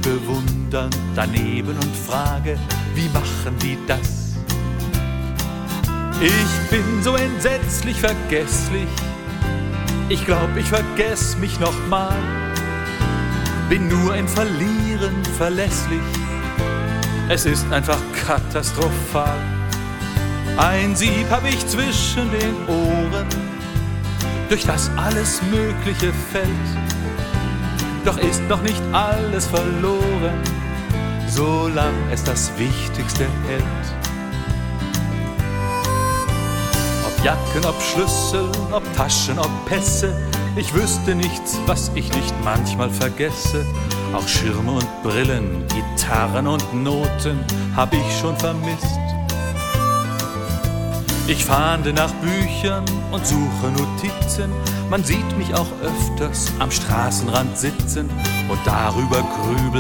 bewundernd daneben und frage, wie machen die das? Ich bin so entsetzlich vergesslich, ich glaub, ich vergess mich noch mal. Bin nur im Verlieren verlässlich, es ist einfach katastrophal. Ein Sieb hab ich zwischen den Ohren, durch das alles Mögliche fällt. Doch ist noch nicht alles verloren, solang es das Wichtigste hält. Ob Jacken, ob Schlüssel, ob Taschen, ob Pässe, ich wüsste nichts, was ich nicht manchmal vergesse. Auch Schirme und Brillen, Gitarren und Noten hab ich schon vermisst. Ich fahnde nach Büchern und suche Notizen, man sieht mich auch öfters am Straßenrand sitzen und darüber grübeln.